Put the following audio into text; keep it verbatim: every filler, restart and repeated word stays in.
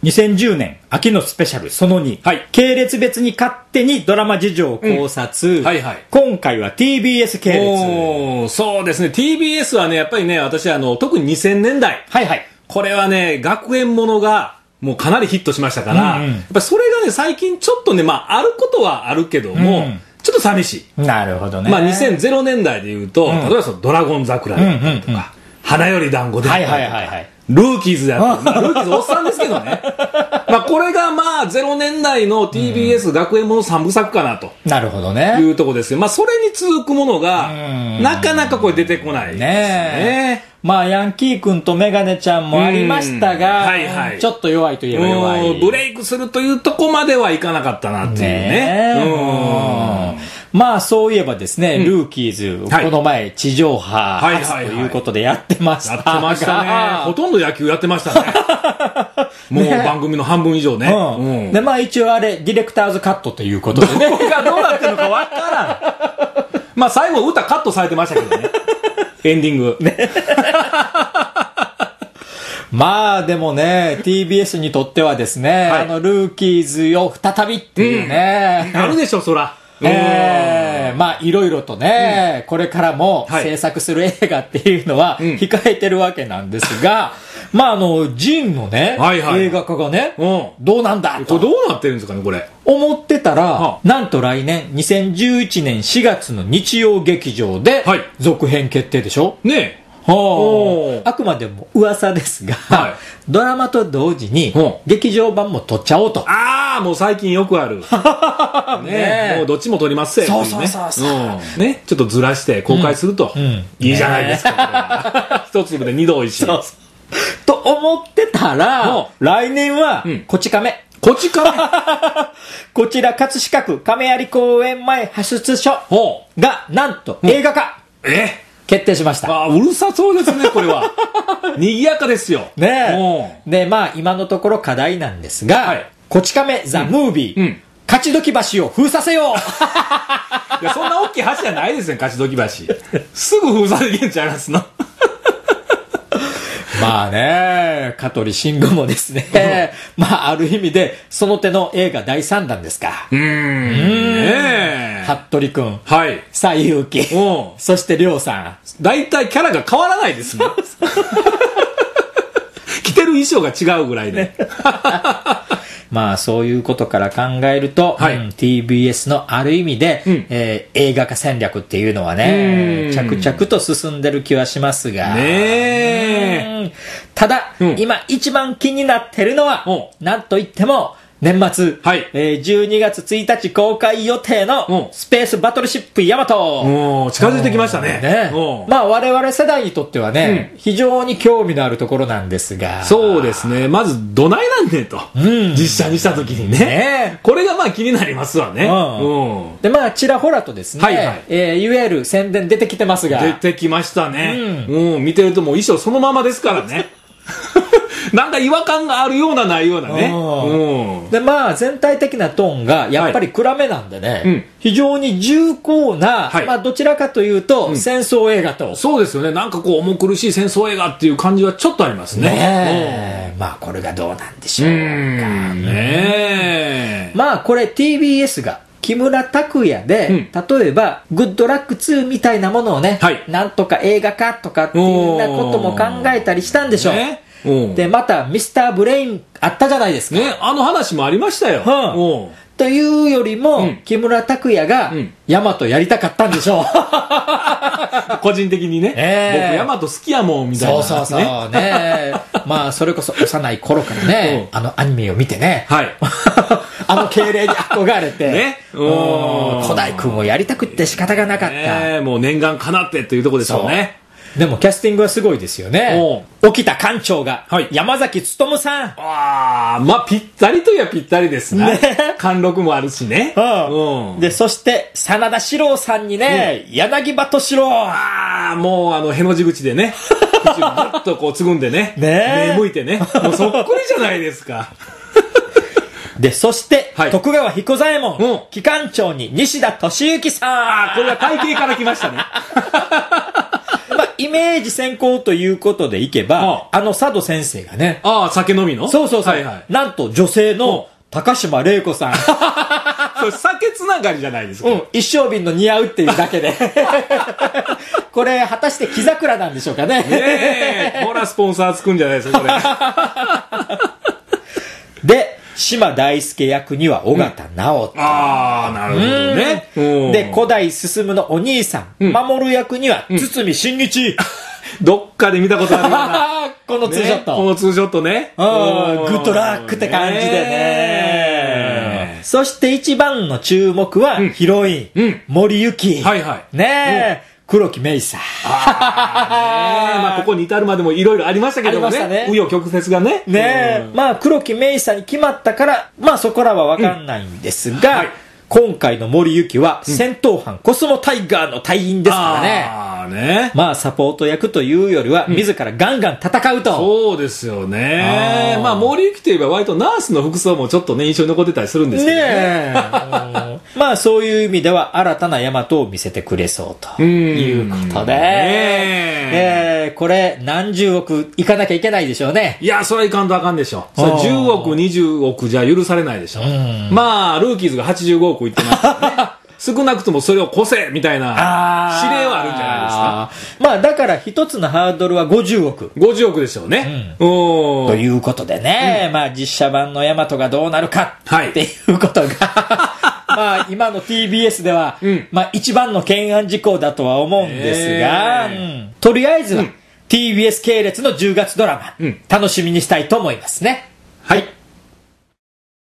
にせんじゅうねん秋のスペシャルそのに、はい、系列別に勝手にドラマ事情を考察、うんはいはい、今回は ティービーエス 系列。 そうですね、 ティービーエス はねやっぱりね、私あの特ににせんねんだい、はいはい、これはね学園ものがもうかなりヒットしましたから、うんうん、やっぱそれがね最近ちょっとね、まああることはあるけども、うん、ちょっと寂しい。 なるほどね。 まあにせんねんだいでいうと、うん、例えばそのドラゴン桜だったりとか、うんうんうん、花より団子であったりとか、はいはいはいはい、ルーキーズであったり、まあ、ルーキーズおっさんですけどねまあこれがまあゼロねんだいの ティービーエス 学園ものさんぶさくかなと、 なるほどね、 いうところですよ。まあそれに続くものがなかなかこれ出てこないですね。 ねえ、まあヤンキー君とメガネちゃんもありましたが、はいはい、ちょっと弱いといえば弱い、 ブレイクするというとこまではいかなかったなっていうね。 うん、まあそういえばですね、うん、ルーキーズ、はい、この前地上波初ということでやってましたが、 やってましたね。ほとんど野球やってましたねもう番組の半分以上ね、 うんうん、でまあ一応あれディレクターズカットということでね、 どこがどうなってるのかわからんまあ最後歌カットされてましたけどねエンディングねまあでもね ティービーエス にとってはですね、はい、あのルーキーズを再びっていうね、 うん、あるでしょそら。 えー、まあいろいろとね、うん、これからも制作する映画っていうのは控えてるわけなんですが、うん、まああのジンのね、はいはい、映画化がね、うん、どうなんだとこれどうなってるんですかねこれ思ってたら、はあ、なんと来年にせんじゅういちねんしがつの日曜劇場で続編決定でしょ。 ねえ、 はあ、あくまでも噂ですが、はい、ドラマと同時に劇場版も撮っちゃおうと。 ああ、もう最近よくあるね, ねもうどっちも撮りますよ、 そうそうそうそう、 ねうん、ねちょっとずらして公開すると、うんうん、いいじゃないですか、一粒で二度おいしい。そうそうと思ってたら来年はこち亀、 うん、こち亀こちら葛飾区亀有公園前派出所がなんと映画化、 うん、え決定しました。 あ、うるさそうですねこれは賑やかですよねえ。でまあ今のところ課題なんですが、はい、こち亀ザ・ムービー、うんうん、勝どき橋を封鎖せよいやそんな大きい橋じゃないですね勝どき橋すぐ封鎖できんちゃいますのまあね、香取慎吾もですね、うん、まあある意味でその手の映画だいさんだんですか。 うーん、うーん、服部くん、 はい、 西遊記、そして亮さん、 大体キャラが変わらないですね着てる衣装が違うぐらいで、ねまあそういうことから考えると、はい、うん、ティービーエス のある意味で、うん、えー、映画化戦略っていうのはね着々と進んでる気はしますが、ね、ただ、うん、今一番気になってるのはなんといっても年末、はい、えー、じゅうにがつついたち公開予定のスペースバトルシップヤマト、 近づいてきましたね。 ね、まあ我々世代にとってはね、うん、非常に興味のあるところなんですが、 そうですね、まずどないなんねんと、うん、実写にした時に ね, ねこれがまあ気になりますわね、 うんうん、でまあちらほらとですね、はいはい、えー、いわゆる宣伝出てきてますが、 出てきましたね、うんうん、見てるともう衣装そのままですからねなんか違和感があるようなないようなね、 うん、でまあ全体的なトーンがやっぱり暗めなんでね、はい、うん、非常に重厚な、はい、まあどちらかというと、うん、戦争映画と、 そうですよね、なんかこう重苦しい戦争映画っていう感じはちょっとありますね。 ねえ、うん、まあこれがどうなんでしょうか。うん、 ねえ、 まあこれ ティービーエス が木村拓哉で、うん、例えばグッドラックツーみたいなものをね、はい、なんとか映画化とかっていうようなことも考えたりしたんでしょう、ね、でまたミスターブレインあったじゃないですか、 ね、あの話もありましたよ、 うん、というよりも、うん、木村拓哉が、うん、ヤマトやりたかったんでしょう個人的にね、えー、僕ヤマト好きやもんみたいな、ね、 そうそうそうねまあそれこそ幼い頃からね、うん、あのアニメを見てね、はい、あの敬礼に憧れて、ね、古代君をやりたくって仕方がなかった、 ね、もう念願かなってというところでしょうね。 でもキャスティングはすごいですよね。沖田館長が、はい、山崎努さん。 ああ、まあぴったりといえばぴったりですね。貫禄もあるしね。 うんうん、でそして真田史郎さんにね、うん、柳葉敏郎。 ああ、もうあのへの字口でね、口をぐっとこうつぐんでね、ね目向いてね、もうそっくりじゃないですか。 でそして、はい、徳川彦左衛門、うん、機関長に西田敏行さん。 あ、これは体型から来ましたね。 まあ、 イメージ先行ということでいけば、あ, あの佐渡先生がね。 ああ、酒飲みのそうそうそう。はいはい、なんと女性の高島玲子さん。 それ酒つながりじゃないですか。 うん。一升瓶の似合うっていうだけで。これ、果たして木桜なんでしょうかね。ねえ。ほら、スポンサーつくんじゃないですか、これ。 で、島大輔役には尾形直人、 うん、ああ、なるほどね。 で、古代進のお兄さん、うん、守役には堤真一、 うん、どっかで見たことあるようなこのツーショット、 ね、このツーショットね、 グッドラックって感じでね、ね、そして一番の注目は、うん、ヒロイン、うん、森雪、 はいはい、 ねえ、うん、黒木メイサー。 あまあ、ここに至るまでもいろいろありましたけどもね。紆余曲折がね。 ねえ。まあ、黒木メイサーに決まったから、まあそこらはわかんないんですが、うんはい、今回の森雪は戦闘班コスモタイガーの隊員ですからね。 ああね。 まあサポート役というよりは自らガンガン戦うと。うん、 そうですよね。あまあ森雪といえば割とナースの服装もちょっとね印象に残ってたりするんですけどね。ねまあそういう意味では新たな大和を見せてくれそうということで、えー、これ何十億いかなきゃいけないでしょうね。 いやそれはいかんとあかんでしょ。それじゅうおくにじゅうおくじゃ許されないでしょ。まあルーキーズがはちじゅうごおくいってますからね。少なくともそれを越せみたいな指令はあるんじゃないですか。 まあだから一つのハードルはごじゅうおく。 ごじゅうおくでしょうね。 うん、おということでね、うん、まあ実写版の大和がどうなるかっていうことが、はい、まあ今の ティービーエス では、うん、まあ一番の懸案事項だとは思うんですが、うん、とりあえずは、うん、ティービーエス 系列のじゅうがつドラマ、うん、楽しみにしたいと思いますね。 はい。